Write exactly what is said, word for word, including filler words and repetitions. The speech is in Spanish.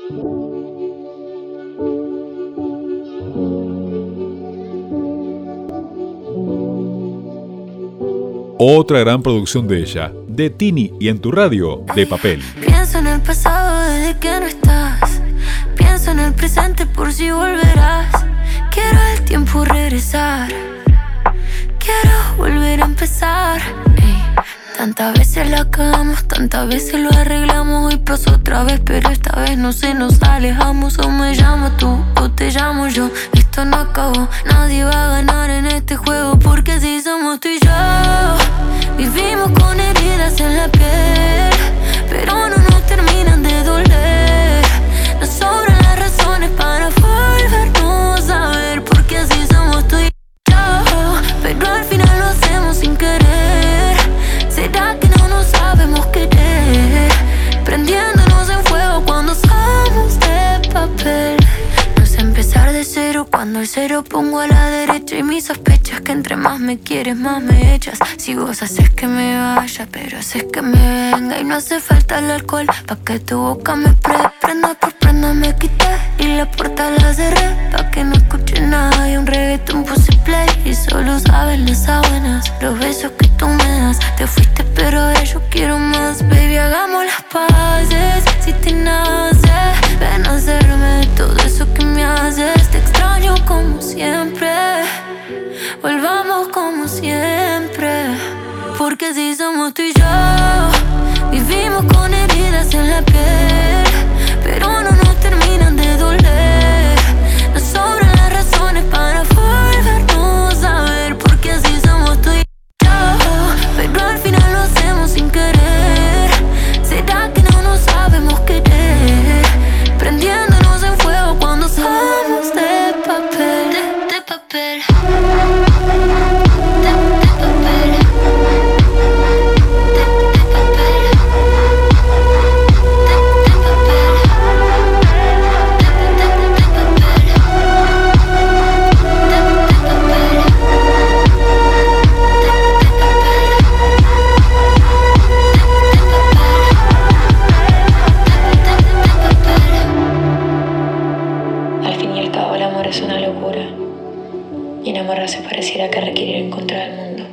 Otra gran producción de ella, de Tini y en tu radio, De Papel. Pienso en el pasado desde que no estás. Pienso en el presente por si volverás. Quiero el tiempo regresar. Quiero volver a empezar. Ey. Tantas veces la cagamos, tantas veces lo arreglamos. Hoy pasó otra vez, pero esta vez no se nos alejamos. O me llamas tú o te llamo yo. Esto no acabó, nadie va a ganar en este juego. Porque así somos tú y yo. Vivimos con heridas en la piel, pero no nos terminan de doler. Nos sobran las razones para volvernos a ver. Porque así somos tú y yo. Pero al final lo hacemos sin querer. ¿Será que no nos sabemos querer? Prendiéndonos en fuego cuando somos de papel. No sé empezar de cero cuando el cero pongo a la derecha. Y mis sospechas que entre más me quieres más me echas. Si vos haces que me vaya pero haces que me venga. Y no hace falta el alcohol pa' que tu boca me pre. Prenda por prenda me quité y la puerta la cerré pa' que no escuche nada. Y un reggaetón puse play y solo saben las sábanas, los besos que tú me das. Te fuiste pero ahora yo quiero más. Baby, hagamos las paces. Si te nace, ven a hacerme todo eso que me haces. Te extraño como siempre. Volvamos como siempre. Porque así somos tú y yo. Vivimos con heridas en la piel, pero no nos terminan de doler. Nos sobran las razones para volvernos a ver. Porque así somos tú y yo. Pero al final lo hacemos sin querer. ¿Será que no nos sabemos querer? Prendiéndonos en fuego cuando somos de papel. De, de papel. Es una locura, y enamorarse pareciera que requiere encontrar el mundo.